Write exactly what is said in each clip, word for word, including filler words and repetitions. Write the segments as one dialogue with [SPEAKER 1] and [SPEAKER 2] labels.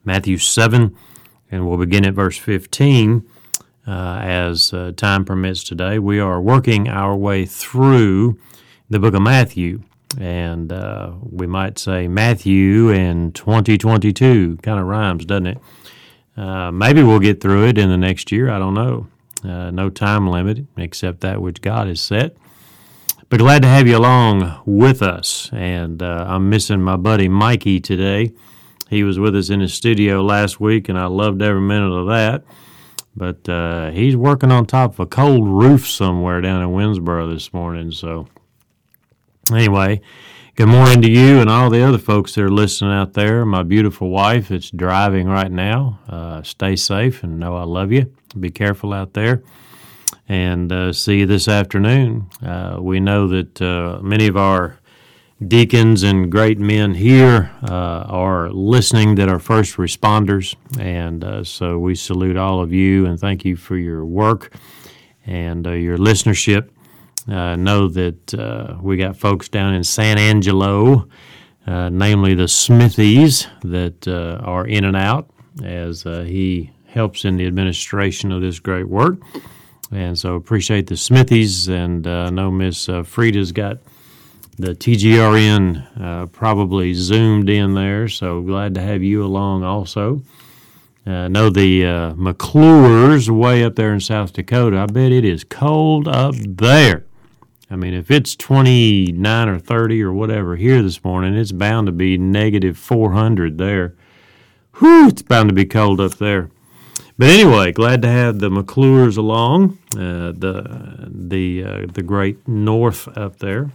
[SPEAKER 1] Matthew seven, and we'll begin at verse fifteen uh, as uh, time permits today. We are working our way through the book of Matthew, and uh, we might say Matthew in twenty twenty-two. Kind of rhymes, doesn't it? Uh, maybe we'll get through it in the next year. I don't know. Uh, no time limit except that which God has set. But glad to have you along with us. And uh, I'm missing my buddy Mikey today. He was with us in his studio last week, and I loved every minute of that. But uh, he's working on top of a cold roof somewhere down in Winsboro this morning. So anyway, good morning to you and all the other folks that are listening out there. My beautiful wife that's driving right now. Uh, stay safe and know I love you. Be careful out there. And uh, see you this afternoon. Uh, we know that uh, many of our deacons and great men here uh, are listening that are first responders. And uh, so we salute all of you and thank you for your work and uh, your listenership. Uh, know that uh, we got folks down in San Angelo, uh, namely the Smithies, that uh, are in and out as uh, he helps in the administration of this great work. And so appreciate the Smithies, and uh, I know Miss uh, Frida's got the T G R N uh, probably zoomed in there, so glad to have you along also. I uh, know the uh, McClures way up there in South Dakota. I bet it is cold up there. I mean, if it's twenty-nine or thirty or whatever here this morning, it's bound to be negative four hundred there. Whew, it's bound to be cold up there. But anyway, glad to have the McClures along, uh, the the uh, the great north up there.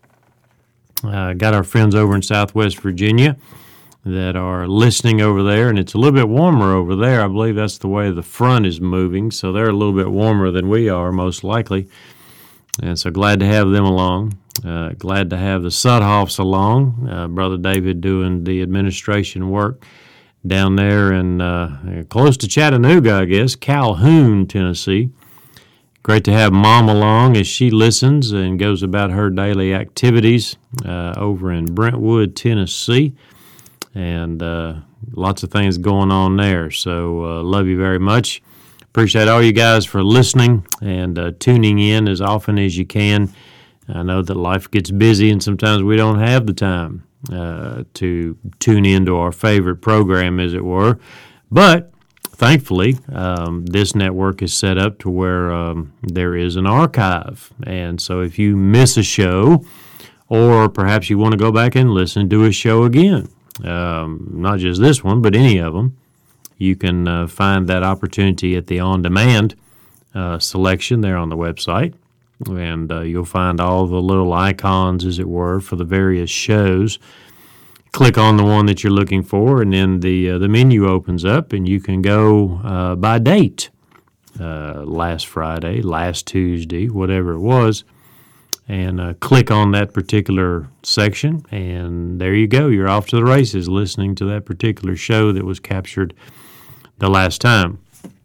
[SPEAKER 1] Uh, got our friends over in Southwest Virginia that are listening over there, and it's a little bit warmer over there. I believe that's the way the front is moving, so they're a little bit warmer than we are, most likely. And so glad to have them along. Uh, glad to have the Sudhoffs along, uh, Brother David doing the administration work down there in uh, close to Chattanooga, I guess, Calhoun, Tennessee. Great to have Mom along as she listens and goes about her daily activities uh, over in Brentwood, Tennessee. And uh, lots of things going on there. So uh, love you very much. Appreciate all you guys for listening and uh, tuning in as often as you can. I know that life gets busy and sometimes we don't have the time Uh, to tune into our favorite program, as it were. But thankfully, um, this network is set up to where um, there is an archive. And so if you miss a show, or perhaps you want to go back and listen to a show again, um, not just this one, but any of them, you can uh, find that opportunity at the on-demand uh, selection there on the website. And uh, you'll find all the little icons, as it were, for the various shows. Click on the one that you're looking for, and then the uh, the menu opens up, and you can go uh, by date, uh, last Friday, last Tuesday, whatever it was, and uh, click on that particular section, and there you go. You're off to the races listening to that particular show that was captured the last time.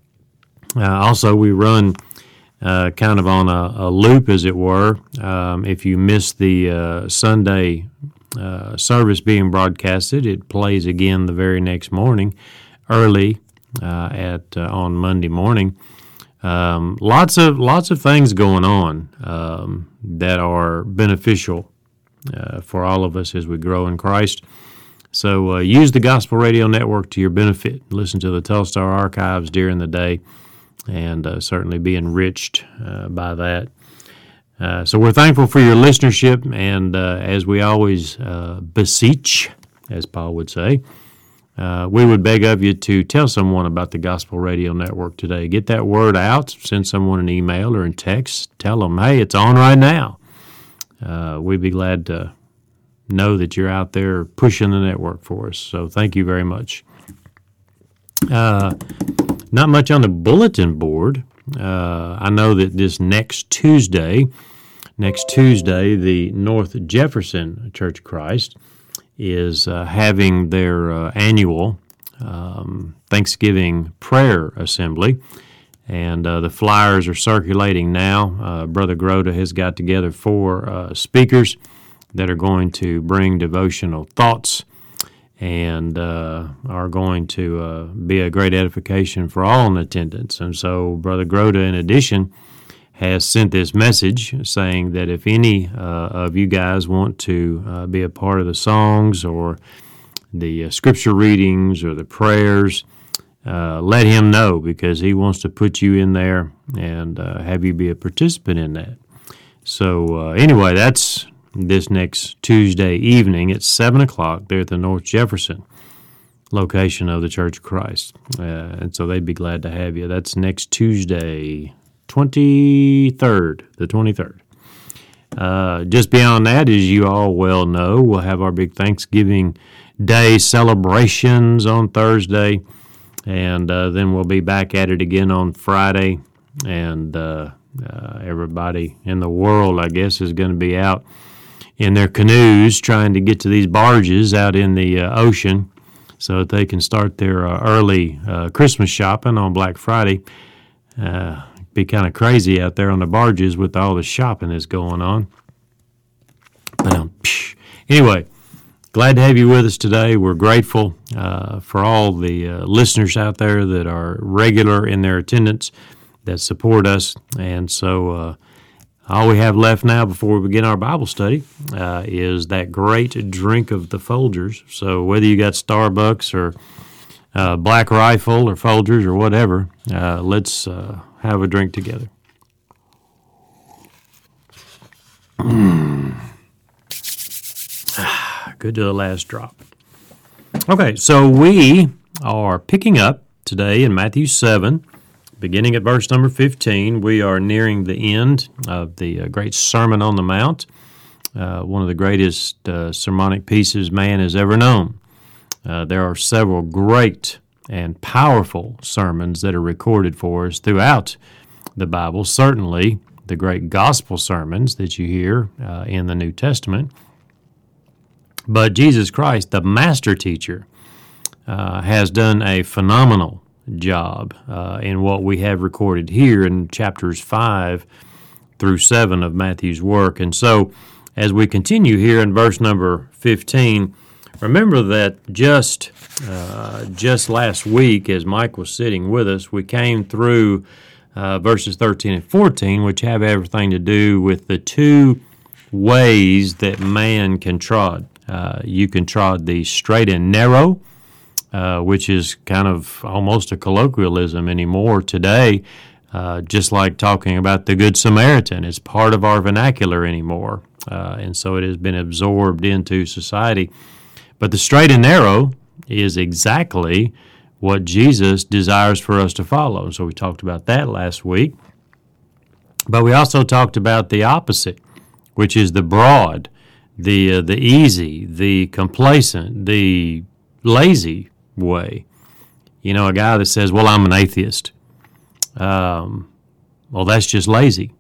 [SPEAKER 1] Uh, also, we run Uh, kind of on a, a loop, as it were. Um, if you miss the uh, Sunday uh, service being broadcasted, it plays again the very next morning, early uh, at uh, on Monday morning. Um, lots of lots of things going on um, that are beneficial uh, for all of us as we grow in Christ. So uh, use the Gospel Radio Network to your benefit. Listen to the Telstar archives during the day, and uh, certainly be enriched uh, by that. Uh, so we're thankful for your listenership, and uh, as we always uh, beseech, as Paul would say, uh, we would beg of you to tell someone about the Gospel Radio Network today. Get that word out. Send someone an email or a text. Tell them, hey, it's on right now. Uh, we'd be glad to know that you're out there pushing the network for us. So thank you very much. Uh, not much on the bulletin board. Uh, I know that this next Tuesday, next Tuesday, the North Jefferson Church of Christ is uh, having their uh, annual um, Thanksgiving prayer assembly, and uh, the flyers are circulating now. Uh, Brother Grota has got together four uh, speakers that are going to bring devotional thoughts and uh, are going to uh, be a great edification for all in attendance. And so Brother Groda, in addition, has sent this message saying that if any uh, of you guys want to uh, be a part of the songs or the uh, scripture readings or the prayers, uh, let him know, because he wants to put you in there and uh, have you be a participant in that. So uh, anyway, that's this next Tuesday evening at seven o'clock there at the North Jefferson location of the Church of Christ. Uh, and so they'd be glad to have you. That's next Tuesday, twenty-third, the twenty-third. Uh, just beyond that, as you all well know, we'll have our big Thanksgiving Day celebrations on Thursday, and uh, then we'll be back at it again on Friday, and uh, uh, everybody in the world, I guess, is going to be out in their canoes trying to get to these barges out in the uh, ocean so that they can start their uh, early uh, Christmas shopping on Black Friday. Uh, be kind of crazy out there on the barges with all the shopping that's going on. But um, anyway, glad to have you with us today. We're grateful uh, for all the uh, listeners out there that are regular in their attendance, that support us. And so uh, all we have left now before we begin our Bible study uh, is that great drink of the Folgers. So whether you got Starbucks or uh, Black Rifle or Folgers or whatever, uh, let's uh, have a drink together. Mm. Ah, good to the last drop. Okay, so we are picking up today in Matthew seven, beginning at verse number fifteen. We are nearing the end of the uh, great Sermon on the Mount, uh, one of the greatest uh, sermonic pieces man has ever known. Uh, there are several great and powerful sermons that are recorded for us throughout the Bible, certainly the great gospel sermons that you hear uh, in the New Testament. But Jesus Christ, the master teacher, uh, has done a phenomenal job uh, in what we have recorded here in chapters five through seven of Matthew's work. And so as we continue here in verse number fifteen, remember that just uh, just last week, as Mike was sitting with us, we came through uh, verses thirteen and fourteen, which have everything to do with the two ways that man can trod. Uh, you can trod the straight and narrow, uh, which is kind of almost a colloquialism anymore today, uh, just like talking about the Good Samaritan. It's part of our vernacular anymore, uh, and so it has been absorbed into society. But the straight and narrow is exactly what Jesus desires for us to follow. So we talked about that last week. But we also talked about the opposite, which is the broad, the uh, the easy, the complacent, the lazy way. You know, a guy that says, well, I'm an atheist. Um, well, that's just lazy.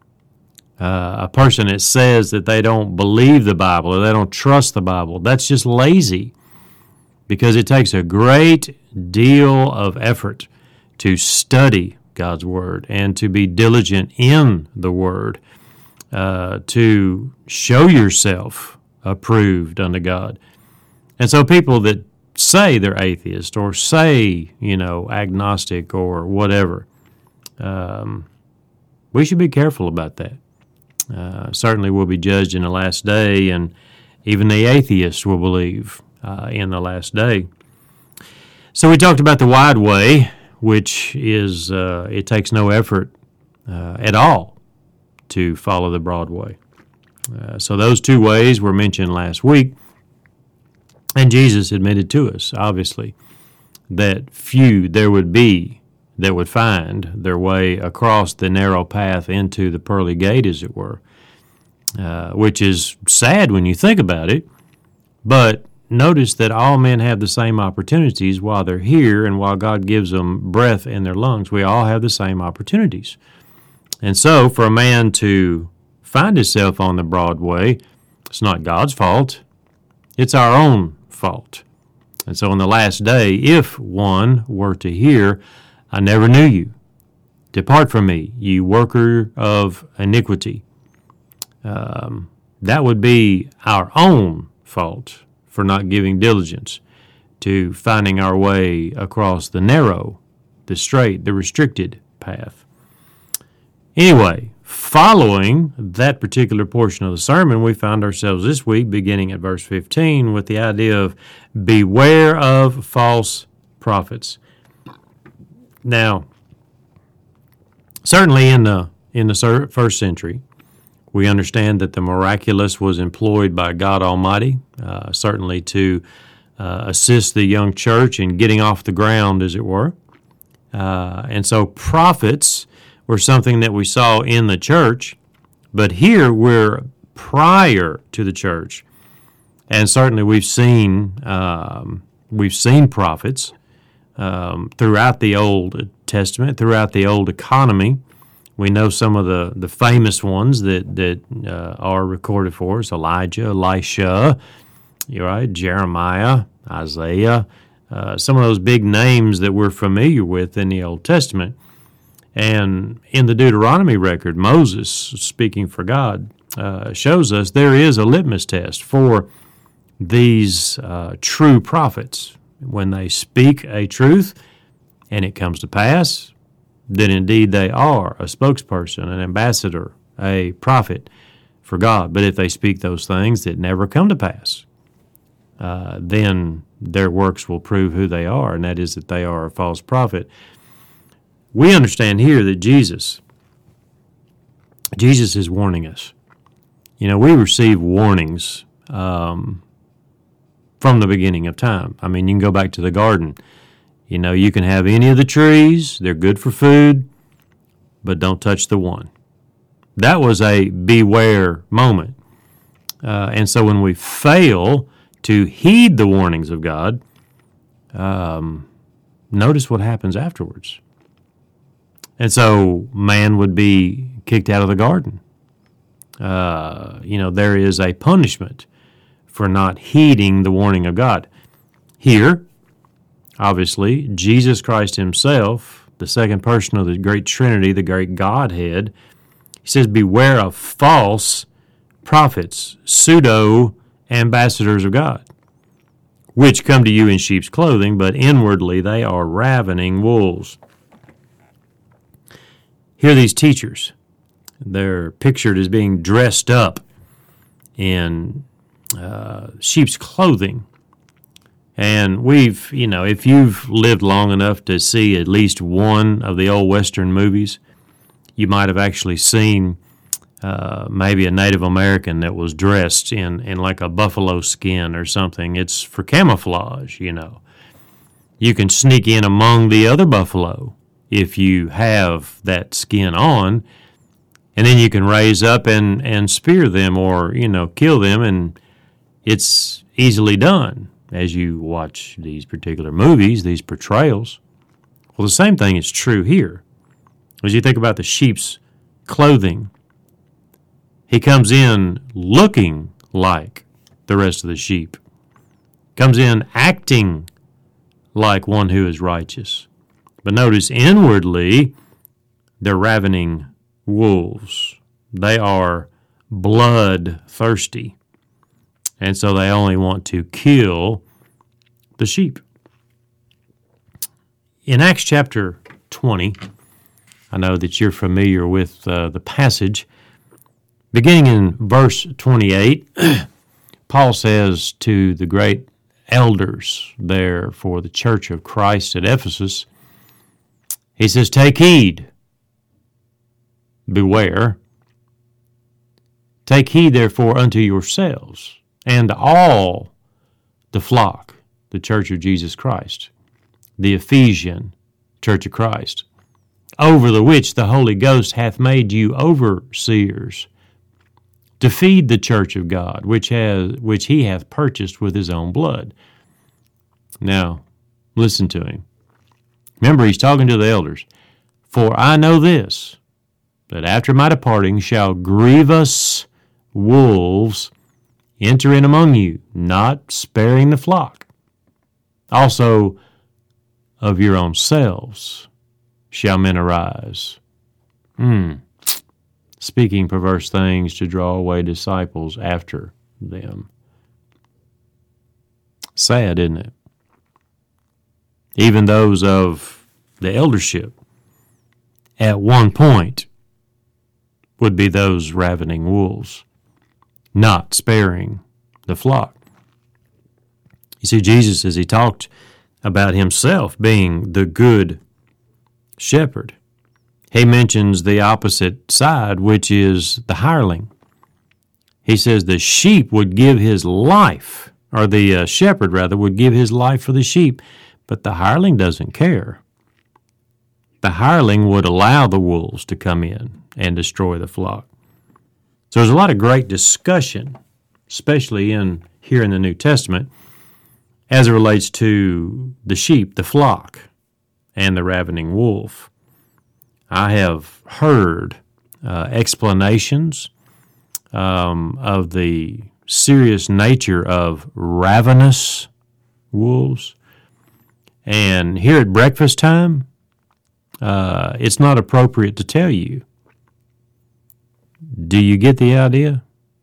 [SPEAKER 1] Uh, a person that says that they don't believe the Bible or they don't trust the Bible, that's just lazy, because it takes a great deal of effort to study God's Word and to be diligent in the Word, uh, to show yourself approved unto God. And so people that say they're atheist or say, you know, agnostic or whatever, um, we should be careful about that. Uh, certainly will be judged in the last day, and even the atheists will believe uh, in the last day. So we talked about the wide way, which is, uh, it takes no effort uh, at all to follow the broad way. Uh, so those two ways were mentioned last week, and Jesus admitted to us, obviously, that few there would be that would find their way across the narrow path into the pearly gate, as it were, uh, which is sad when you think about it. But notice that all men have the same opportunities while they're here, and while God gives them breath in their lungs, we all have the same opportunities. And so for a man to find himself on the broad way, it's not God's fault. It's our own fault. And so on the last day, if one were to hear, I never knew you. Depart from me, you worker of iniquity. Um, that would be our own fault for not giving diligence. to finding our way across the narrow, the straight, the restricted path. Anyway, following that particular portion of the sermon, we find ourselves this week beginning at verse fifteen with the idea of beware of false prophets. Now, certainly in the in the first century, we understand that the miraculous was employed by God Almighty, uh, certainly to uh, assist the young church in getting off the ground, as it were. Uh, and so prophets were something that we saw in the church, but here we're prior to the church. And certainly we've seen um, we've seen prophets um, throughout the Old Testament, throughout the Old economy. We know some of the, the famous ones that, that uh, are recorded for us: Elijah, Elisha, you're right, Jeremiah, Isaiah, uh, some of those big names that we're familiar with in the Old Testament. And in the Deuteronomy record, Moses, speaking for God, uh, shows us there is a litmus test for these uh, true prophets. When they speak a truth and it comes to pass, then indeed they are a spokesperson, an ambassador, a prophet for God. But if they speak those things that never come to pass, uh, then their works will prove who they are, and that is that they are a false prophet. We understand here that Jesus, Jesus is warning us. You know, we receive warnings um, from the beginning of time. I mean, you can go back to the garden. You know, you can have any of the trees, they're good for food, but don't touch the one. That was a beware moment. Uh, and so when we fail to heed the warnings of God, um, notice what happens afterwards. And so man would be kicked out of the garden. Uh, you know, there is a punishment for not heeding the warning of God. Here, obviously, Jesus Christ himself, the second person of the great Trinity, the great Godhead, he says, beware of false prophets, pseudo-ambassadors of God, which come to you in sheep's clothing, but inwardly they are ravening wolves. Here are these teachers. They're pictured as being dressed up in uh, sheep's clothing. And we've, you know, if you've lived long enough to see at least one of the old Western movies, you might have actually seen uh, maybe a Native American that was dressed in, in like a buffalo skin or something. It's for camouflage, you know. You can sneak in among the other buffalo if you have that skin on, and then you can raise up and, and spear them or, you know, kill them, and it's easily done as you watch these particular movies, these portrayals. Well, the same thing is true here. As you think about the sheep's clothing, he comes in looking like the rest of the sheep, comes in acting like one who is righteous. But notice, inwardly, they're ravening wolves. They are bloodthirsty. And so they only want to kill the sheep. In Acts chapter twenty, I know that you're familiar with uh, the passage. Beginning in verse twenty-eight, Paul says to the great elders there for the church of Christ at Ephesus, he says, take heed, beware. Take heed, therefore, unto yourselves and all the flock, the church of Jesus Christ, the Ephesian church of Christ, over the which the Holy Ghost hath made you overseers, to feed the church of God, which has which he hath purchased with his own blood. Now, listen to him. Remember, he's talking to the elders. For I know this, that after my departing shall grievous wolves enter in among you, not sparing the flock. Also, of your own selves shall men arise, mm. speaking perverse things to draw away disciples after them. Sad, isn't it? even those of the eldership, at one point would be those ravening wolves, not sparing the flock. You see, Jesus, as he talked about himself being the good shepherd, he mentions the opposite side, which is the hireling. He says the sheep would give his life, or the uh, shepherd, rather, would give his life for the sheep, but the hireling doesn't care. The hireling would allow the wolves to come in and destroy the flock. So there's a lot of great discussion, especially in here in the New Testament, as it relates to the sheep, the flock, and the ravening wolf. I have heard uh, explanations um, of the serious nature of ravenous wolves. And here at breakfast time, uh, it's not appropriate to tell you. Do you get the idea?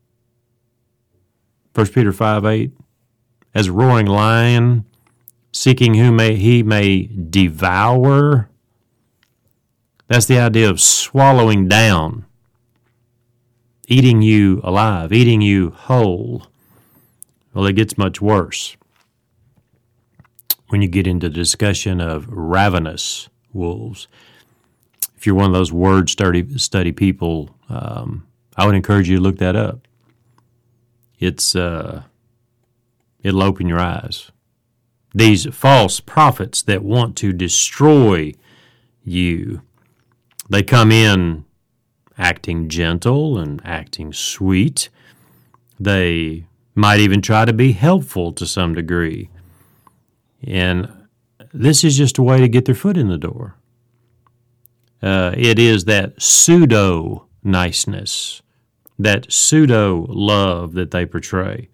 [SPEAKER 1] First Peter five eight, as a roaring lion, seeking whom may, he may devour. That's the idea of swallowing down, eating you alive, eating you whole. Well, it gets much worse when you get into the discussion of ravenous wolves. If you're one of those word study, study people, um, I would encourage you to look that up. It's uh, it'll open your eyes. These false prophets that want to destroy you, they come in acting gentle and acting sweet. They might even try to be helpful to some degree. And this is just a way to get their foot in the door. Uh, it is that pseudo-niceness, that pseudo-love that they portray.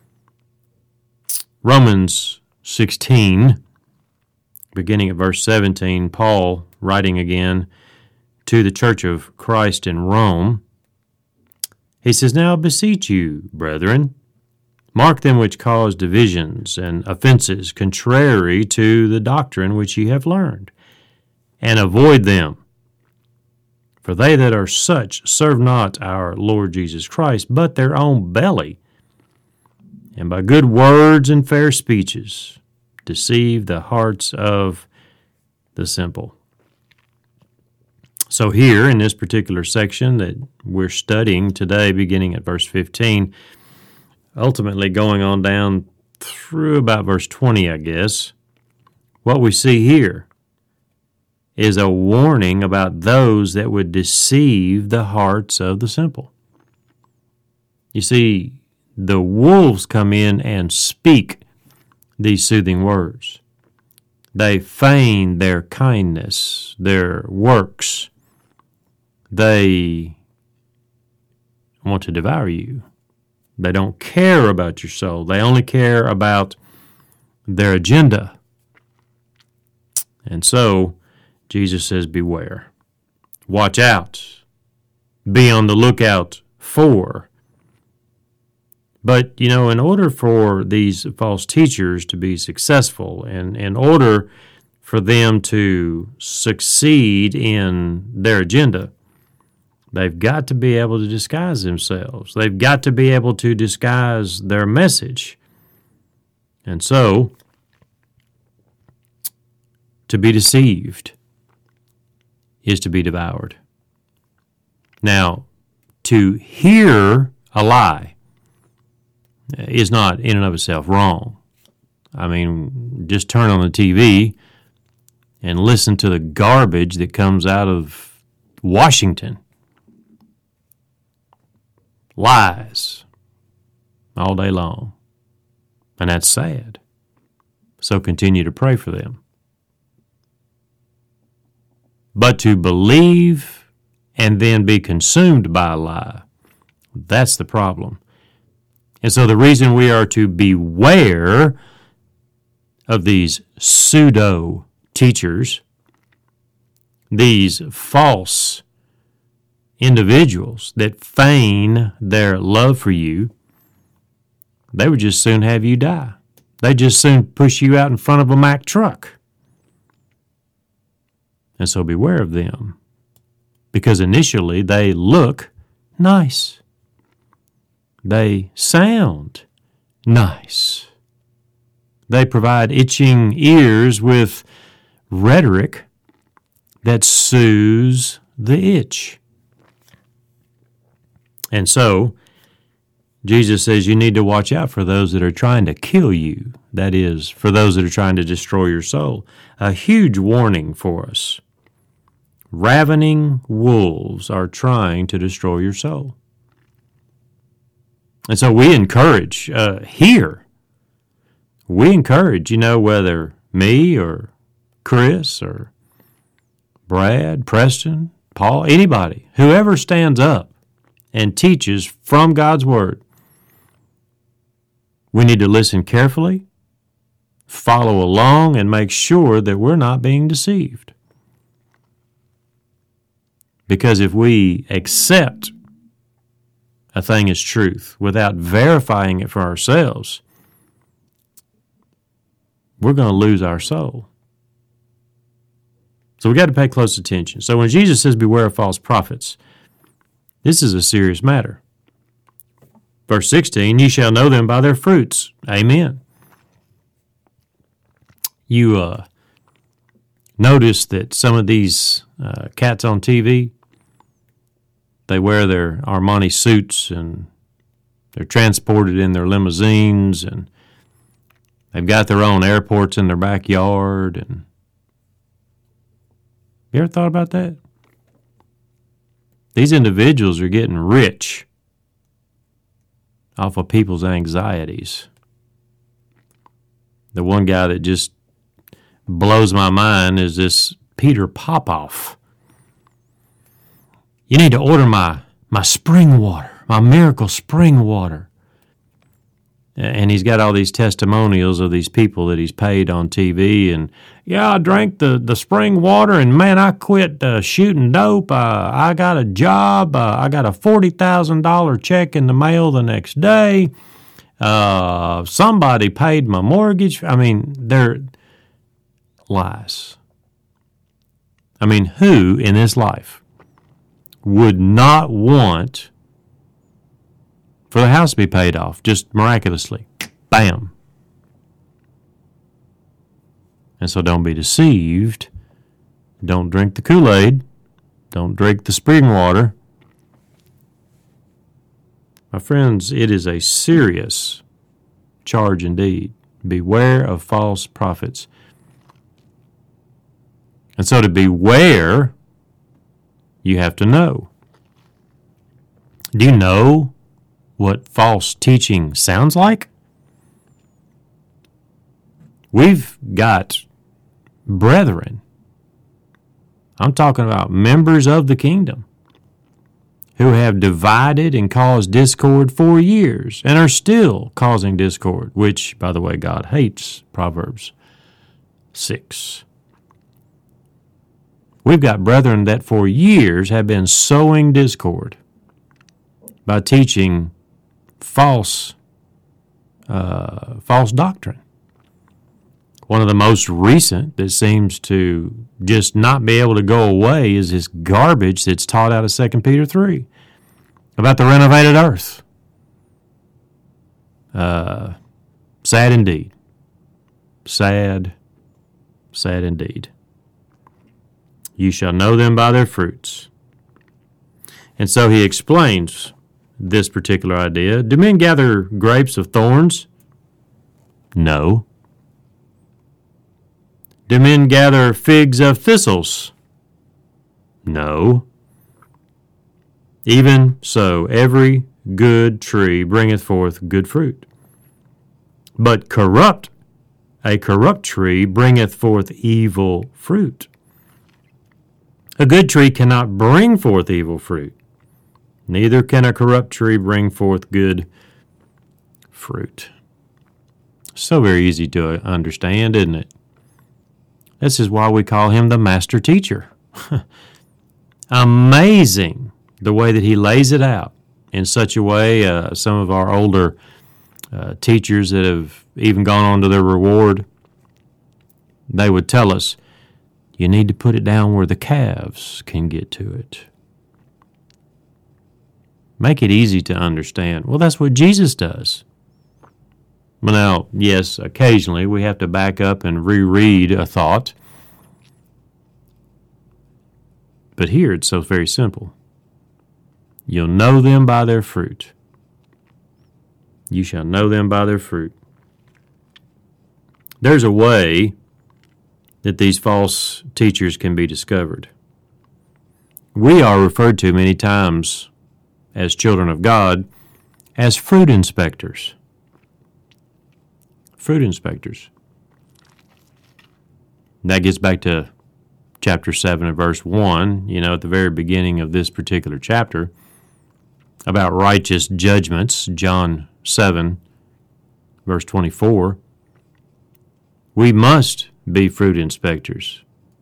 [SPEAKER 1] Romans sixteen, beginning at verse seventeen, Paul, writing again to the church of Christ in Rome, he says, "Now I beseech you, brethren, mark them which cause divisions and offenses contrary to the doctrine which ye have learned, and avoid them. For they that are such serve not our Lord Jesus Christ, but their own belly, and by good words and fair speeches deceive the hearts of the simple." So here in this particular section that we're studying today, beginning at verse fifteen, ultimately going on down through about verse twenty, I guess, what we see here is a warning about those that would deceive the hearts of the simple. You see, the wolves come in and speak these soothing words. They feign their kindness, their works. They want to devour you. They don't care about your soul. They only care about their agenda. And so, Jesus says, beware. Watch out. Be on the lookout for. But, you know, in order for these false teachers to be successful, and in order for them to succeed in their agenda, they've got to be able to disguise themselves. They've got to be able to disguise their message. And so, to be deceived is to be devoured. Now, to hear a lie is not in and of itself wrong. I mean, just turn on the T V and listen to the garbage that comes out of Washington. Lies all day long. And that's sad. So continue to pray for them. But to believe and then be consumed by a lie, that's the problem. And so the reason we are to beware of these pseudo teachers, these false individuals that feign their love for you, they would just soon have you die. They'd just soon push you out in front of a Mack truck And so beware of them, because initially they look nice. They sound nice. They provide itching ears with rhetoric that soothes the itch. And so, Jesus says you need to watch out for those that are trying to kill you. That is, for those that are trying to destroy your soul. A huge warning for us. Ravening wolves are trying to destroy your soul. And so we encourage uh, here, we encourage, you know, whether me or Chris or Brad, Preston, Paul, anybody, whoever stands up and teaches from God's Word, we need to listen carefully, follow along, and make sure that we're not being deceived. Because if we accept a thing as truth without verifying it for ourselves, we're going to lose our soul. So we got to pay close attention. So when Jesus says, beware of false prophets, this is a serious matter. Verse sixteen, ye shall know them by their fruits. Amen. You uh, notice that some of these uh, cats on T V, they wear their Armani suits and they're transported in their limousines and they've got their own airports in their backyard. And you ever thought about that? These individuals are getting rich off of people's anxieties. The one guy that just blows my mind is this Peter Popoff. You need to order my, my spring water, my miracle spring water. And he's got all these testimonials of these people that he's paid on T V. And, yeah, I drank the, the spring water, and, man, I quit uh, shooting dope. Uh, I got a job. Uh, I got a forty thousand dollars check in the mail the next day. Uh, somebody paid my mortgage. I mean, they're lies. I mean, who in this life would not want for the house to be paid off, just miraculously? Bam. And so don't be deceived. Don't drink the Kool-Aid. Don't drink the spring water. My friends, it is a serious charge indeed. Beware of false prophets. And so to beware, you have to know. Do you know what false teaching sounds like? We've got brethren, I'm talking about members of the kingdom, who have divided and caused discord for years and are still causing discord, which, by the way, God hates, Proverbs six. We've got brethren that for years have been sowing discord by teaching false, uh, false doctrine. One of the most recent that seems to just not be able to go away is this garbage that's taught out of Second Peter three about the renovated earth. Uh, sad indeed. Sad, sad indeed. You shall know them by their fruits. And so he explains this particular idea. Do men gather grapes of thorns? No. Do men gather figs of thistles? No. Even so, every good tree bringeth forth good fruit. But corrupt, a corrupt tree bringeth forth evil fruit. A good tree cannot bring forth evil fruit. Neither can a corrupt tree bring forth good fruit. So very easy to understand, isn't it? This is why we call him the master teacher. Amazing the way that he lays it out in such a way. Uh, some of our older uh, teachers that have even gone on to their reward, they would tell us, You need to put it down where the calves can get to it. Make it easy to understand. Well, that's what Jesus does. Well, now, yes, occasionally we have to back up and reread a thought. But here it's so very simple. You'll know them by their fruit. You shall know them by their fruit. There's a way that these false teachers can be discovered. We are referred to many times as children of God as fruit inspectors. Fruit inspectors. And that gets back to chapter seven and verse one, you know, at the very beginning of this particular chapter, about righteous judgments, John seven, verse twenty-four. We must be fruit inspectors.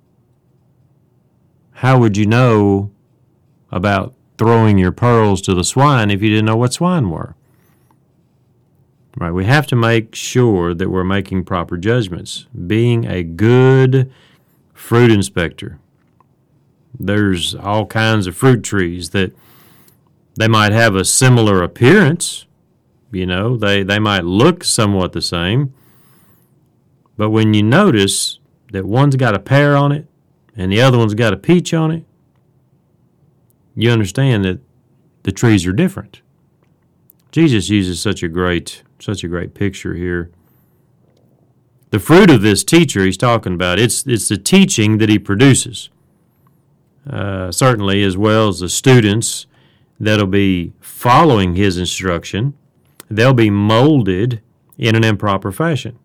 [SPEAKER 1] How would you know about throwing your pearls to the swine if you didn't know what swine were? Right, we have to make sure that we're making proper judgments. Being a good fruit inspector. There's all kinds of fruit trees that they might have a similar appearance. You know, they, they might look somewhat the same. But when you notice that one's got a pear on it and the other one's got a peach on it, you understand that the trees are different. Jesus uses such a great, such a great picture here. The fruit of this teacher he's talking about, it's it's the teaching that he produces. Uh, certainly, as well as the students that'll be following his instruction, they'll be molded in an improper fashion.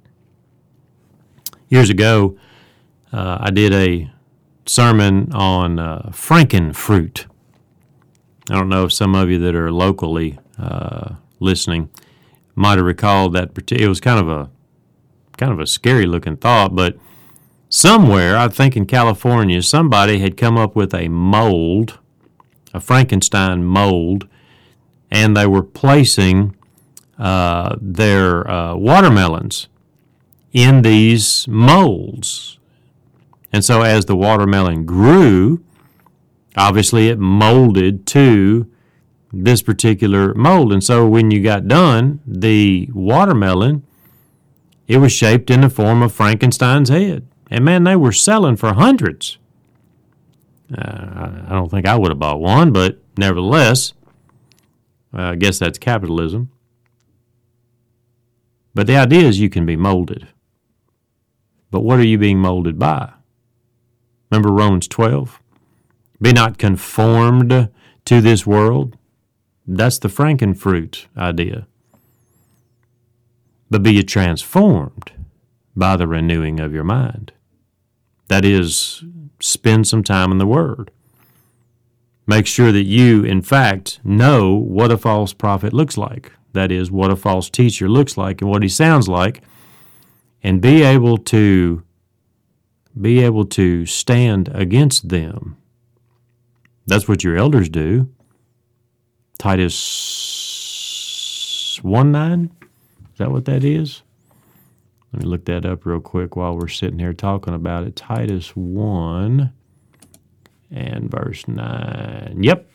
[SPEAKER 1] Years ago, uh, I did a sermon on uh, frankenfruit. I don't know if some of you that are locally uh, listening might have recalled that. It was kind of a kind of a scary looking thought, but somewhere, I think in California, somebody had come up with a mold, a Frankenstein mold, and they were placing uh, their uh, watermelons in these molds. And so as the watermelon grew, obviously it molded to this particular mold. And so when you got done, the watermelon, it was shaped in the form of Frankenstein's head. And man, they were selling for hundreds. Uh, I don't think I would have bought one, but nevertheless, uh, I guess that's capitalism. But the idea is you can be molded. But what are you being molded by? Remember Romans twelve? Be not conformed to this world. That's the frankenfruit idea. But be ye transformed by the renewing of your mind. That is, spend some time in the Word. Make sure that you, in fact, know what a false prophet looks like. That is, what a false teacher looks like and what he sounds like, and be able to be able to stand against them. That's what your elders do. Titus one nine? Is that what that is? Let me look that up real quick while we're sitting here talking about it. Titus one and verse nine. Yep.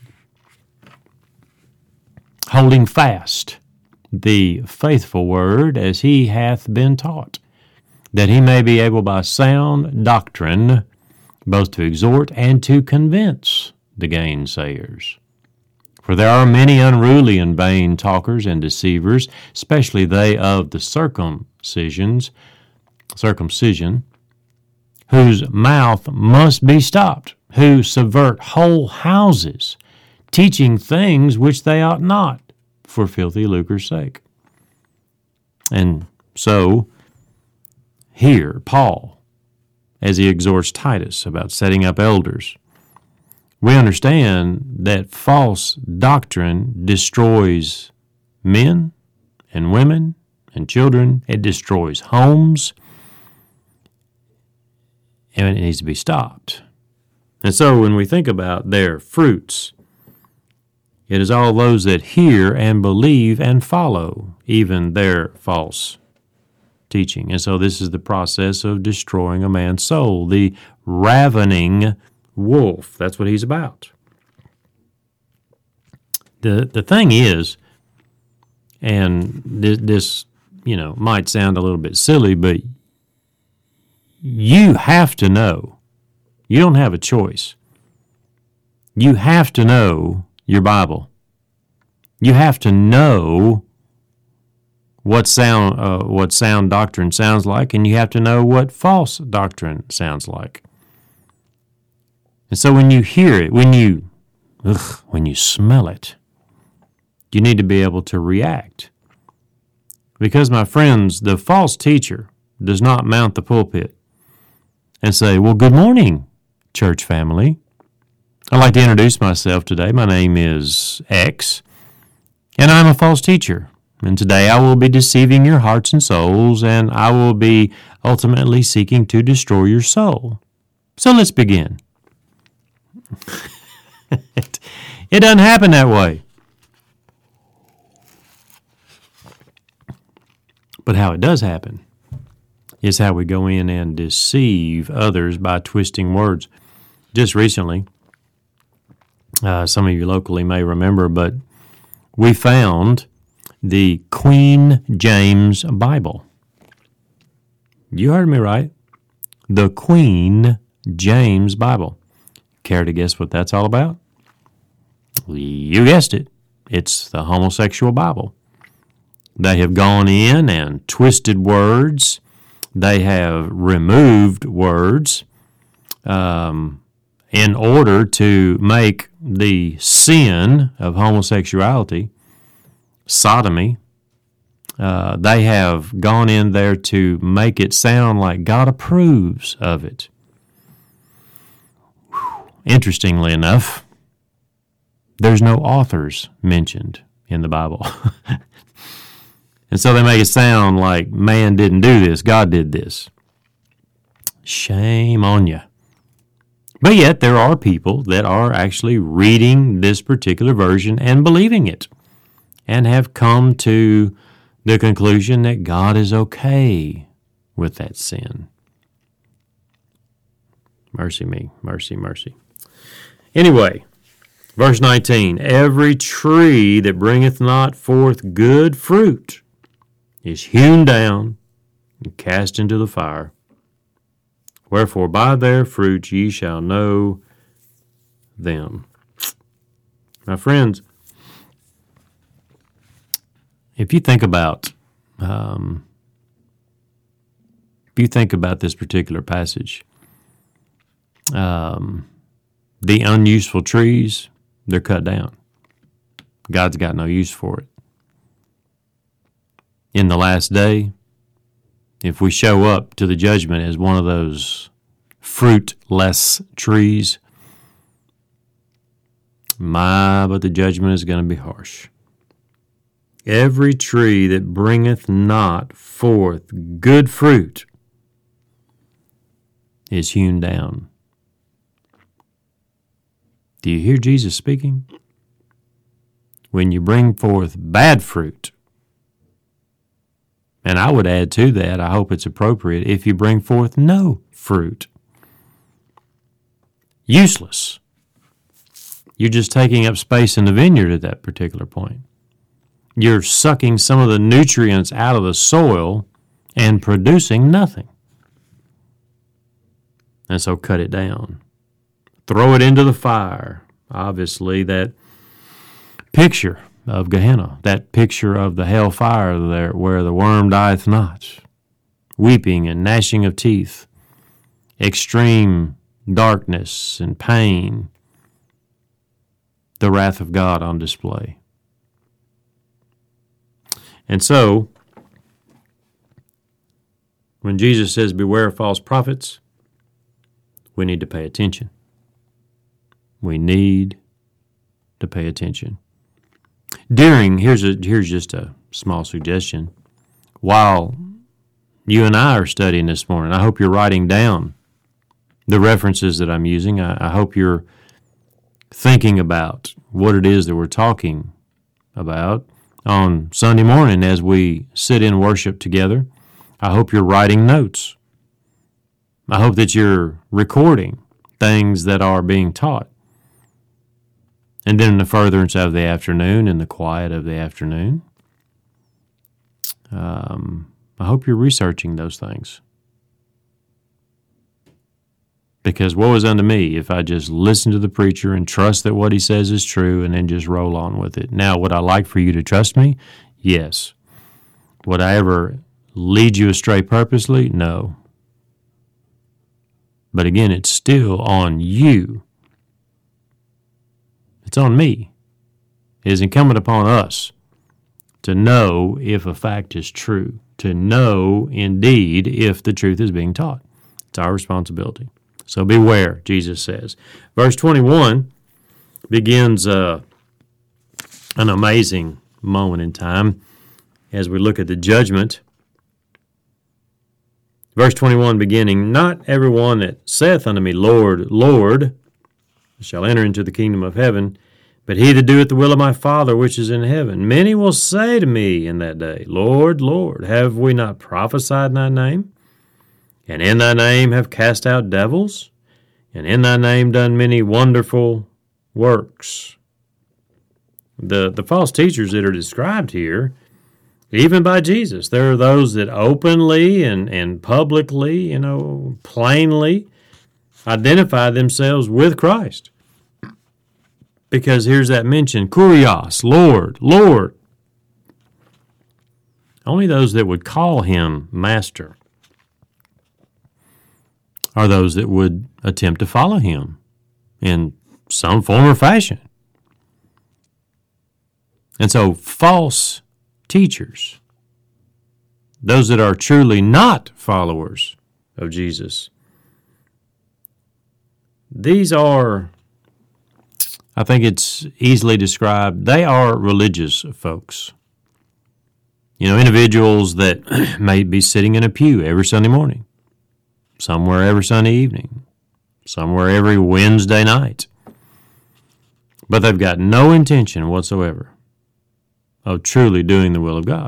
[SPEAKER 1] Holding fast the faithful word as he hath been taught, that he may be able by sound doctrine both to exhort and to convince the gainsayers. For there are many unruly and vain talkers and deceivers, especially they of the circumcisions, circumcision, whose mouth must be stopped, who subvert whole houses, teaching things which they ought not, for filthy lucre's sake. And so, here, Paul, as he exhorts Titus about setting up elders, we understand that false doctrine destroys men and women and children. It destroys homes, and it needs to be stopped. And so when we think about their fruits, it is all those that hear and believe and follow even their false teaching. And so this is the process of destroying a man's soul, the ravening wolf. That's what he's about. The the thing is, and this, this you know might sound a little bit silly, but you have to know. You don't have a choice. You have to know your Bible. You have to know what sound uh, what sound doctrine sounds like, and you have to know what false doctrine sounds like. And so when you hear it, when you ugh, when you smell it, you need to be able to react. Because, my friends, the false teacher does not mount the pulpit and say, well, good morning, church family. I'd like to introduce myself today. My name is X, and I'm a false teacher. And today I will be deceiving your hearts and souls, and I will be ultimately seeking to destroy your soul. So let's begin. it, it doesn't happen that way. But how it does happen is how we go in and deceive others by twisting words. Just recently, uh, some of you locally may remember, but we found the Queen James Bible. You heard me right. The Queen James Bible. Care to guess what that's all about? You guessed it. It's the homosexual Bible. They have gone in and twisted words. They have removed words um, in order to make the sin of homosexuality, sodomy, uh, they have gone in there to make it sound like God approves of it. Whew. Interestingly enough, there's no authors mentioned in the Bible. And so they make it sound like man didn't do this, God did this. Shame on you. But yet there are people that are actually reading this particular version and believing it, and have come to the conclusion that God is okay with that sin. Mercy me, mercy, mercy. Anyway, verse nineteen, every tree that bringeth not forth good fruit is hewn down and cast into the fire. Wherefore by their fruits ye shall know them. My friends, if you think about, um, if you think about this particular passage, um, the unuseful trees, they're cut down. God's got no use for it. In the last day, if we show up to the judgment as one of those fruitless trees, my, but the judgment is going to be harsh. Every tree that bringeth not forth good fruit is hewn down. Do you hear Jesus speaking? When you bring forth bad fruit, and I would add to that, I hope it's appropriate, if you bring forth no fruit. Useless. You're just taking up space in the vineyard at that particular point. You're sucking some of the nutrients out of the soil and producing nothing. And so cut it down. Throw it into the fire. Obviously, that picture of Gehenna, that picture of the hell fire there where the worm dieth not, weeping and gnashing of teeth, extreme darkness and pain, the wrath of God on display. And so, when Jesus says, beware of false prophets, we need to pay attention. We need to pay attention. During, here's a here's just a small suggestion. While you and I are studying this morning, I hope you're writing down the references that I'm using. I, I hope you're thinking about what it is that we're talking about on Sunday morning as we sit in worship together. I hope you're writing notes. I hope that you're recording things that are being taught. And then in the furtherance of the afternoon, in the quiet of the afternoon, um, I hope you're researching those things. Because woe is unto me if I just listen to the preacher and trust that what he says is true and then just roll on with it. Now, would I like for you to trust me? Yes. Would I ever lead you astray purposely? No. But again, it's still on you. It's on me. It is incumbent upon us to know if a fact is true, to know indeed if the truth is being taught. It's our responsibility. So beware, Jesus says. Verse twenty-one begins uh, an amazing moment in time as we look at the judgment. Verse twenty-one beginning, not everyone that saith unto me, Lord, Lord, shall enter into the kingdom of heaven, but he that doeth the will of my Father which is in heaven. Many will say to me in that day, Lord, Lord, have we not prophesied in thy name? And in thy name have cast out devils? And in thy name done many wonderful works? The, the false teachers that are described here, even by Jesus, there are those that openly and, and publicly, you know, plainly identify themselves with Christ. Because here's that mention, Kurios, Lord, Lord. Only those that would call him Master are those that would attempt to follow him in some form or fashion. And so false teachers, those that are truly not followers of Jesus, these are, I think it's easily described, they are religious folks. You know, individuals that may be sitting in a pew every Sunday morning, somewhere every Sunday evening, somewhere every Wednesday night. But they've got no intention whatsoever of truly doing the will of God.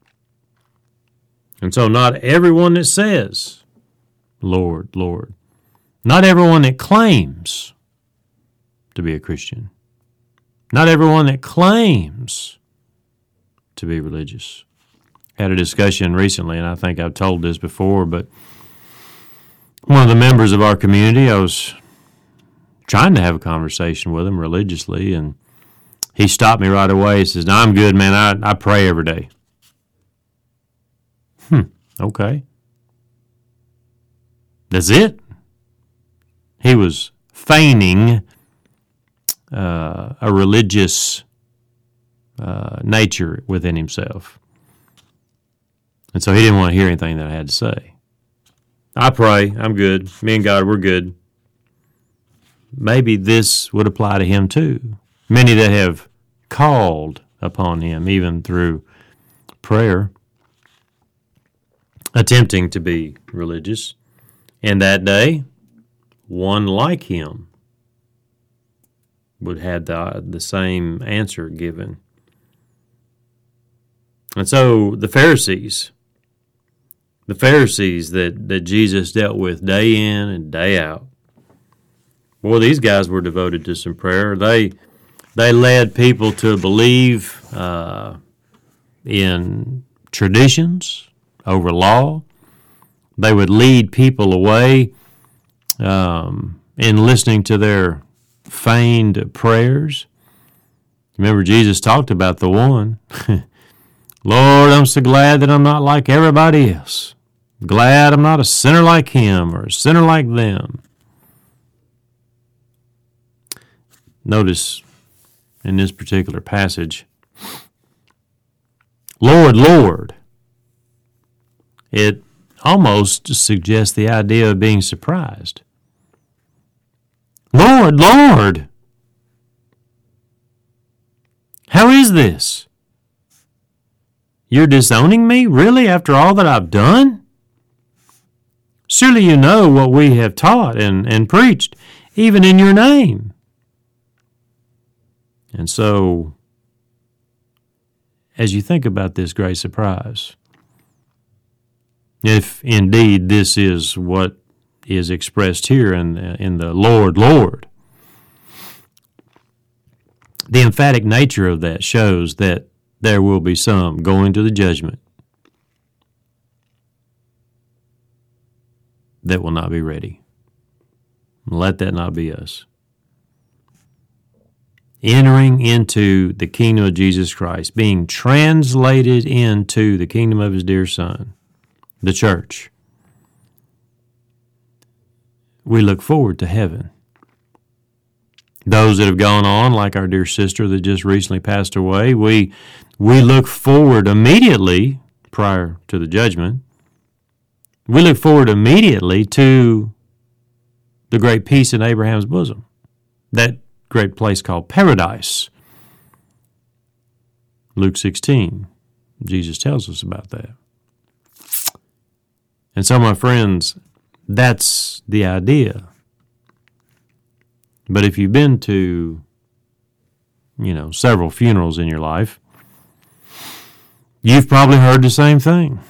[SPEAKER 1] And so not everyone that says, Lord, Lord, not everyone that claims to be a Christian, not everyone that claims to be religious. I had a discussion recently, and I think I've told this before, but one of the members of our community, I was trying to have a conversation with him religiously, and he stopped me right away. He says, no, I'm good, man. I, I pray every day. Hmm, okay. That's it. He was feigning uh, a religious uh, nature within himself. And so he didn't want to hear anything that I had to say. I pray. I'm good. Me and God, we're good. Maybe this would apply to him too. Many that have called upon him, even through prayer, attempting to be religious. And that day, one like him would have the, the same answer given. And so the Pharisees, the Pharisees that, that Jesus dealt with day in and day out, boy, these guys were devoted to some prayer. They they led people to believe uh, in traditions over law. They would lead people away um, in listening to their feigned prayers. Remember, Jesus talked about the one. Lord, I'm so glad that I'm not like everybody else. Glad I'm not a sinner like him or a sinner like them. Notice in this particular passage, Lord, Lord. It almost suggests the idea of being surprised. Lord, Lord. How is this? You're disowning me, really, after all that I've done? Surely you know what we have taught and, and preached, even in your name. And so, as you think about this great surprise, if indeed this is what is expressed here in, in the Lord, Lord. The emphatic nature of that shows that there will be some going to the judgment that will not be ready. Let that not be us. Entering into the kingdom of Jesus Christ, being translated into the kingdom of His dear Son, the church. We look forward to heaven. Those that have gone on, like our dear sister that just recently passed away, we we look forward immediately, prior to the judgment, we look forward immediately to the great peace in Abraham's bosom, that great place called paradise. Luke sixteen, Jesus tells us about that. And so, my friends, that's the idea. But if you've been to, you know, several funerals in your life, you've probably heard the same thing.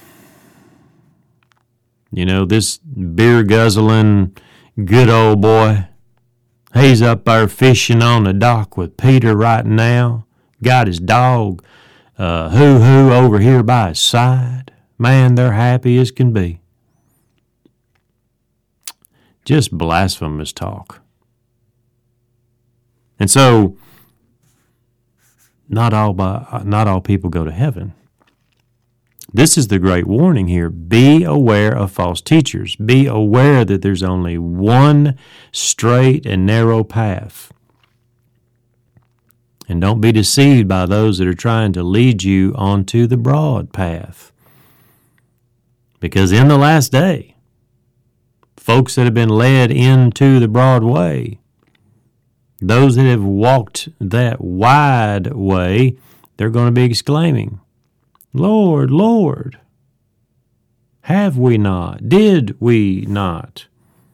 [SPEAKER 1] You know, this beer-guzzling, good old boy, he's up there fishing on the dock with Peter right now, got his dog, uh, hoo-hoo over here by his side. Man, they're happy as can be. Just blasphemous talk. And so, not all by, not all people go to heaven. This is the great warning here. Be aware of false teachers. Be aware that there's only one straight and narrow path. And don't be deceived by those that are trying to lead you onto the broad path. Because in the last day, folks that have been led into the broad way, those that have walked that wide way, they're going to be exclaiming, Lord, Lord, have we not? Did we not?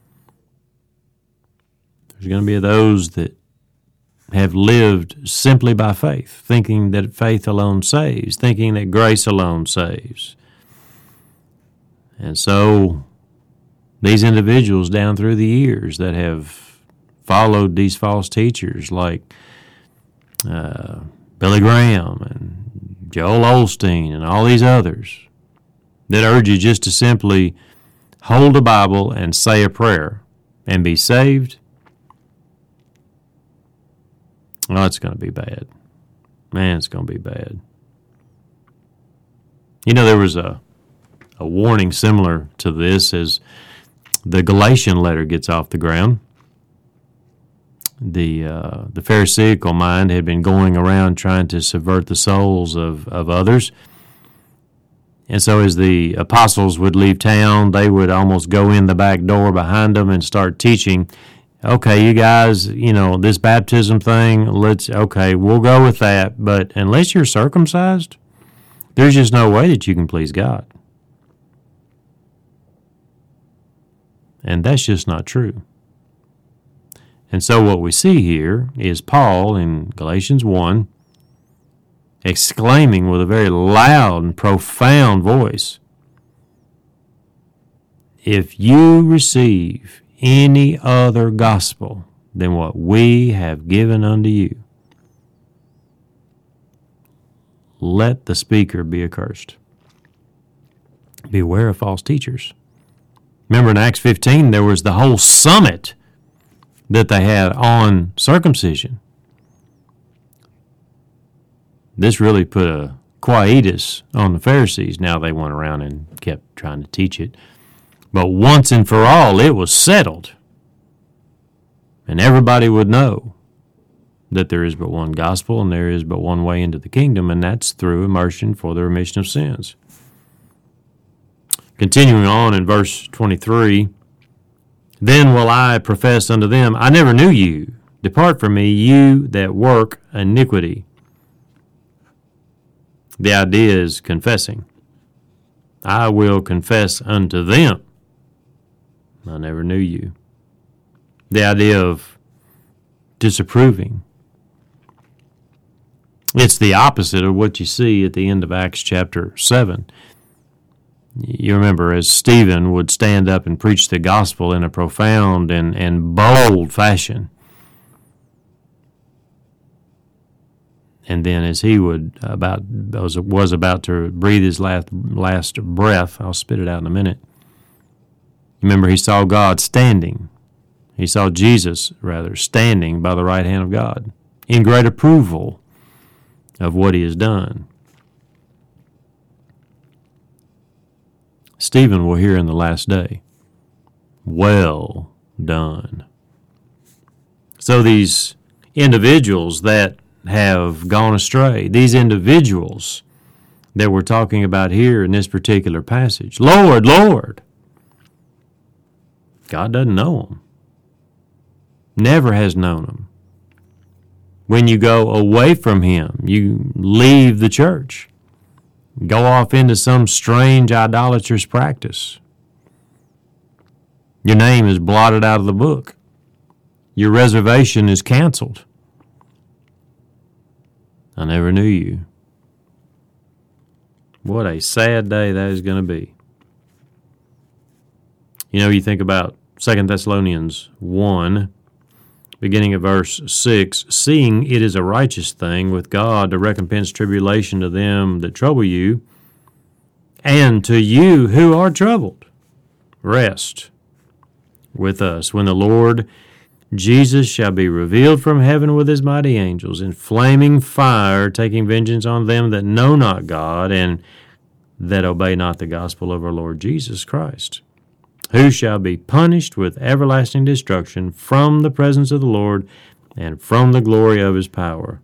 [SPEAKER 1] There's going to be those that have lived simply by faith, thinking that faith alone saves, thinking that grace alone saves. And so these individuals down through the years that have followed these false teachers like uh, Billy Graham and Joel Osteen and all these others that urge you just to simply hold a Bible and say a prayer and be saved, oh, it's going to be bad. Man, it's going to be bad. You know, there was a, a warning similar to this as the Galatian letter gets off the ground. The uh, the Pharisaical mind had been going around trying to subvert the souls of, of others. And so as the apostles would leave town, they would almost go in the back door behind them and start teaching, okay, you guys, you know, this baptism thing, let's, okay, we'll go with that. But unless you're circumcised, there's just no way that you can please God. And that's just not true. And so what we see here is Paul in Galatians one exclaiming with a very loud and profound voice, if you receive any other gospel than what we have given unto you, let the speaker be accursed. Beware of false teachers. Remember in Acts fifteen, there was the whole summit that they had on circumcision. This really put a quietus on the Pharisees. Now they went around and kept trying to teach it. But once and for all, it was settled. And everybody would know that there is but one gospel and there is but one way into the kingdom, and that's through immersion for the remission of sins. Continuing on in verse twenty-three, then will I profess unto them, I never knew you. Depart from me, you that work iniquity. The idea is confessing. I will confess unto them, I never knew you. The idea of disapproving. It's the opposite of what you see at the end of Acts chapter seven. You remember, as Stephen would stand up and preach the gospel in a profound and, and bold fashion. And then as he would about was, was about to breathe his last, last breath, I'll spit it out in a minute. Remember, he saw God standing. He saw Jesus, rather, standing by the right hand of God in great approval of what he has done. Stephen will hear in the last day, well done. So these individuals that have gone astray, these individuals that we're talking about here in this particular passage, Lord, Lord, God doesn't know them. Never has known them. When you go away from him, you leave the church, go off into some strange idolatrous practice. Your name is blotted out of the book. Your reservation is canceled. I never knew you. What a sad day that is going to be. You know, you think about Second Thessalonians one, beginning at verse six, seeing it is a righteous thing with God to recompense tribulation to them that trouble you, and to you who are troubled, rest with us when the Lord Jesus shall be revealed from heaven with his mighty angels in flaming fire, taking vengeance on them that know not God and that obey not the gospel of our Lord Jesus Christ, who shall be punished with everlasting destruction from the presence of the Lord and from the glory of his power.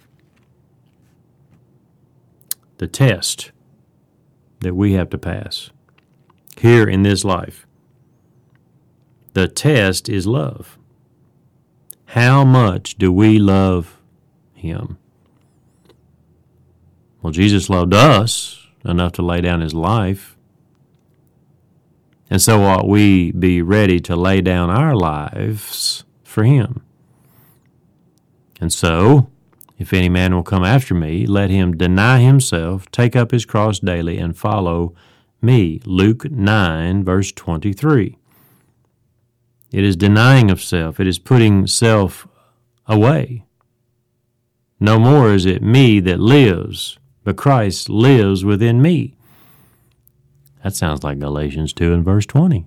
[SPEAKER 1] The test that we have to pass here in this life, the test is love. How much do we love him? Well, Jesus loved us enough to lay down his life. And so ought we be ready to lay down our lives for him. And so, if any man will come after me, let him deny himself, take up his cross daily, and follow me. Luke nine, verse twenty-three. It is denying of self. It is putting self away. No more is it me that lives, but Christ lives within me. That sounds like Galatians two and verse twenty.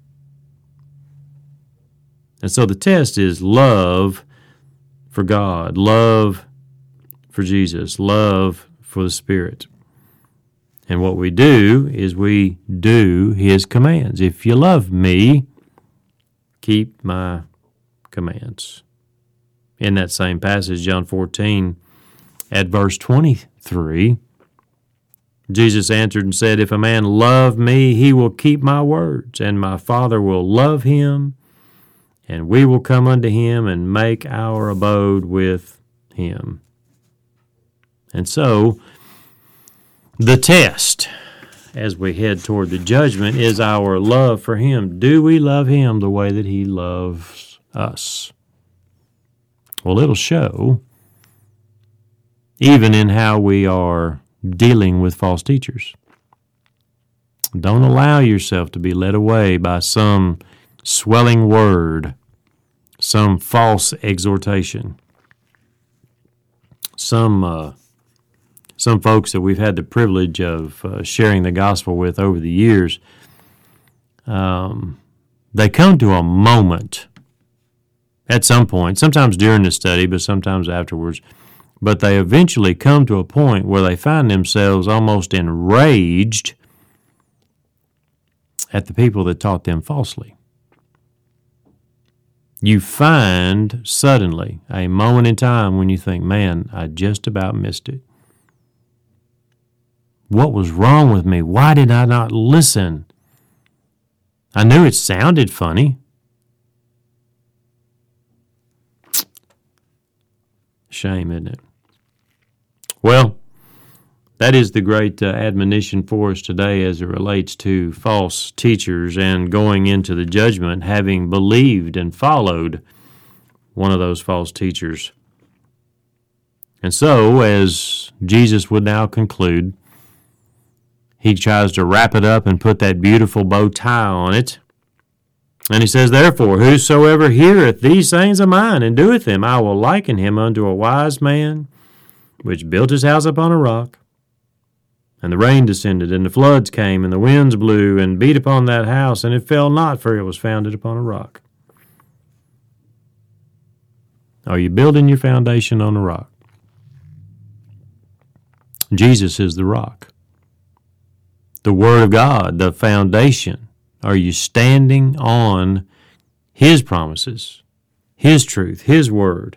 [SPEAKER 1] And so the test is love for God, love for Jesus, love for the Spirit. And what we do is we do his commands. If you love me, keep my commands. In that same passage, John fourteen, at verse twenty-three, Jesus answered and said, if a man love me, he will keep my words, and my Father will love him, and we will come unto him and make our abode with him. And so, the test as we head toward the judgment is our love for him. Do we love him the way that he loves us? Well, it'll show even in how we are dealing with false teachers. Don't allow yourself to be led away by some swelling word, some false exhortation. Some uh, some folks that we've had the privilege of uh, sharing the gospel with over the years, um, they come to a moment at some point, sometimes during the study, but sometimes afterwards, but they eventually come to a point where they find themselves almost enraged at the people that taught them falsely. You find suddenly a moment in time when you think, man, I just about missed it. What was wrong with me? Why did I not listen? I knew it sounded funny. Shame, isn't it? Well, that is the great uh, admonition for us today as it relates to false teachers and going into the judgment, having believed and followed one of those false teachers. And so, as Jesus would now conclude, he tries to wrap it up and put that beautiful bow tie on it. And he says, therefore, whosoever heareth these things of mine and doeth them, I will liken him unto a wise man, which built his house upon a rock. And the rain descended, and the floods came, and the winds blew, and beat upon that house, and it fell not, for it was founded upon a rock. Are you building your foundation on a rock? Jesus is the rock. The Word of God, the foundation. Are you standing on His promises, His truth, His Word?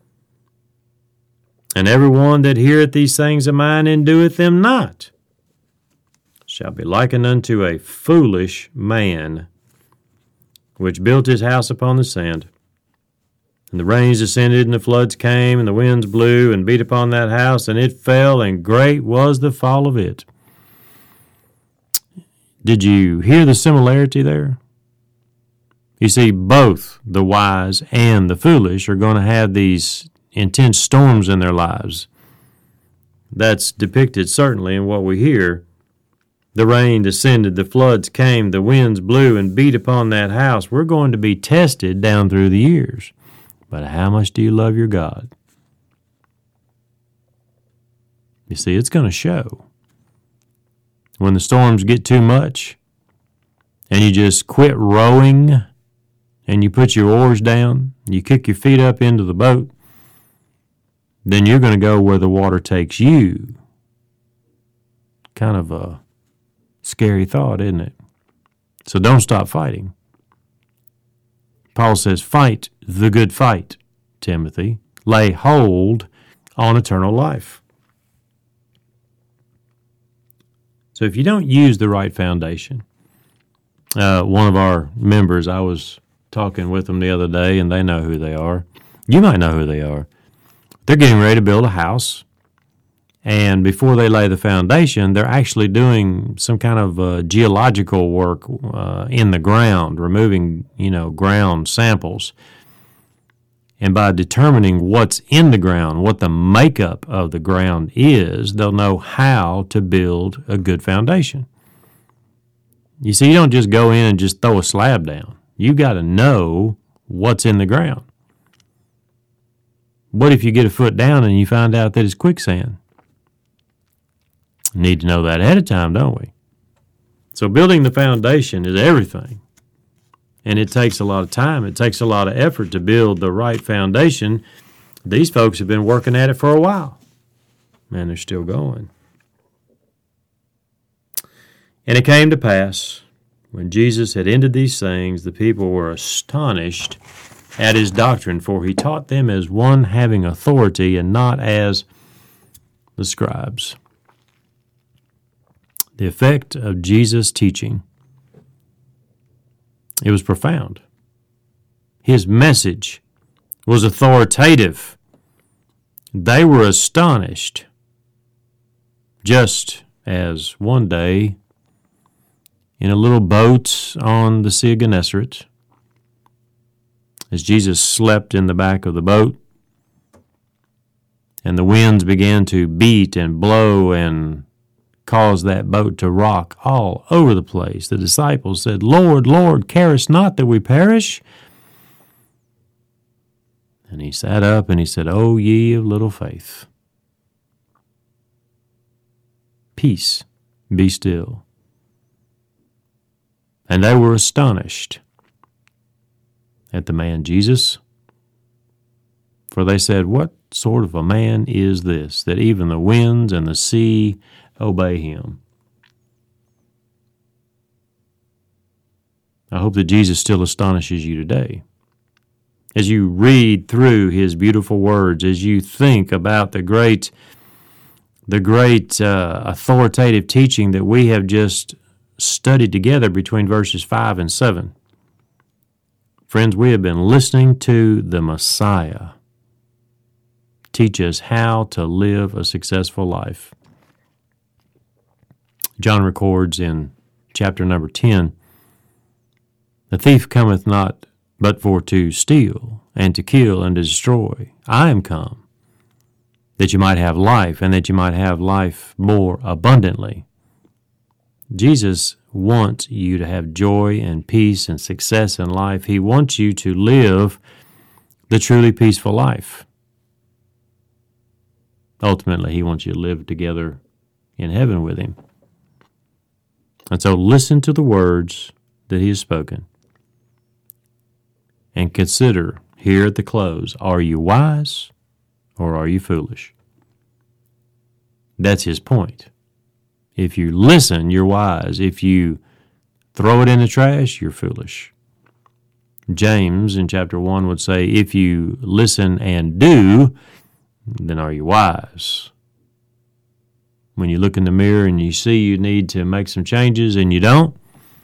[SPEAKER 1] And every one that heareth these things of mine and doeth them not shall be likened unto a foolish man, which built his house upon the sand. And the rains descended, and the floods came, and the winds blew, and beat upon that house, and it fell, and great was the fall of it. Did you hear the similarity there? You see, both the wise and the foolish are going to have these intense storms in their lives. That's depicted certainly in what we hear. The rain descended, the floods came, the winds blew and beat upon that house. We're going to be tested down through the years. But how much do you love your God? You see, it's going to show. When the storms get too much and you just quit rowing and you put your oars down, you kick your feet up into the boat, then you're going to go where the water takes you. Kind of a scary thought, isn't it? So don't stop fighting. Paul says, fight the good fight, Timothy. Lay hold on eternal life. So if you don't use the right foundation, uh, one of our members, I was talking with them the other day, and they know who they are. You might know who they are. They're getting ready to build a house, and before they lay the foundation, they're actually doing some kind of uh, geological work uh, in the ground, removing, you know, ground samples. And by determining what's in the ground, what the makeup of the ground is, they'll know how to build a good foundation. You see, you don't just go in and just throw a slab down. You got to know what's in the ground. What if you get a foot down and you find out that it's quicksand? Need to know that ahead of time, don't we? So building the foundation is everything. And it takes a lot of time. It takes a lot of effort to build the right foundation. These folks have been working at it for a while. And they're still going. And it came to pass, when Jesus had ended these things, the people were astonished at his doctrine, for he taught them as one having authority and not as the scribes. The effect of Jesus' teaching, it was profound. His message was authoritative. They were astonished, just as one day in a little boat on the Sea of Gennesaret, as Jesus slept in the back of the boat, and the winds began to beat and blow and cause that boat to rock all over the place. The disciples said, Lord, Lord, carest not that we perish? And he sat up and he said, O ye of little faith, peace, be still. And they were astonished at the man Jesus, for they said, what sort of a man is this, that even the winds and the sea obey him? I hope that Jesus still astonishes you today. As you read through his beautiful words, as you think about the great, the great uh, authoritative teaching that we have just studied together between verses five and seven. Friends, we have been listening to the Messiah teach us how to live a successful life. John records in chapter number ten, the thief cometh not but for to steal and to kill and to destroy. I am come that you might have life, and that you might have life more abundantly. Jesus wants you to have joy and peace and success in life. He wants you to live the truly peaceful life. Ultimately, He wants you to live together in heaven with Him. And so listen to the words that He has spoken and consider here at the close, are you wise or are you foolish? That's His point. If you listen, you're wise. If you throw it in the trash, you're foolish. James in chapter one would say, if you listen and do, then are you wise? When you look in the mirror and you see you need to make some changes and you don't,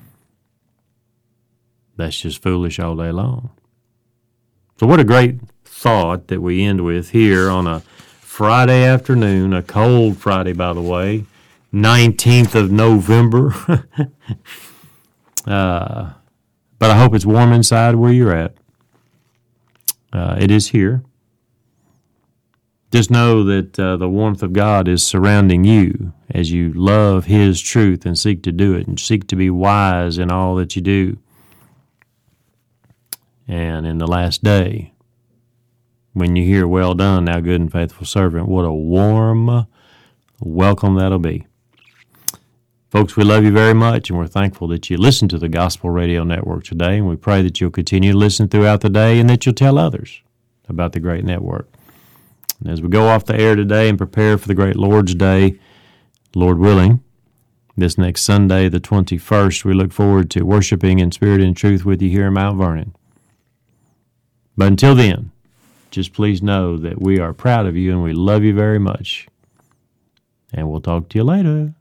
[SPEAKER 1] that's just foolish all day long. So what a great thought that we end with here on a Friday afternoon, a cold Friday, by the way, nineteenth of November. uh, but I hope it's warm inside where you're at. Uh, it is here. Just know that uh, the warmth of God is surrounding you as you love His truth and seek to do it and seek to be wise in all that you do. And in the last day, when you hear, well done, thou good and faithful servant, what a warm welcome that'll be. Folks, we love you very much, and we're thankful that you listen to the Gospel Radio Network today, and we pray that you'll continue to listen throughout the day and that you'll tell others about the great network. And as we go off the air today and prepare for the great Lord's Day, Lord willing, this next Sunday, the twenty-first, we look forward to worshiping in spirit and truth with you here in Mount Vernon. But until then, just please know that we are proud of you and we love you very much. And we'll talk to you later.